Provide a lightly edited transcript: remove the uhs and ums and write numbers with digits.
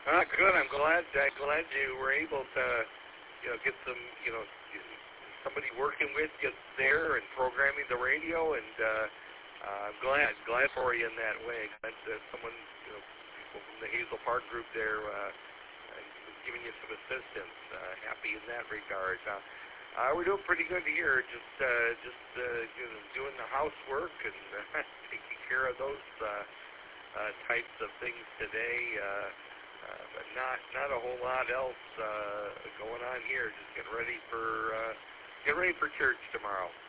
Good. I'm glad. Glad you were able to, get some, somebody working with you there and programming the radio, and I'm glad for you in that way. Glad that someone, people from the Hazel Park group there, giving you some assistance. Happy in that regard. We're doing pretty good here. Just doing the housework and taking care of those types of things today. But not a whole lot else going on here. Just getting ready for church tomorrow.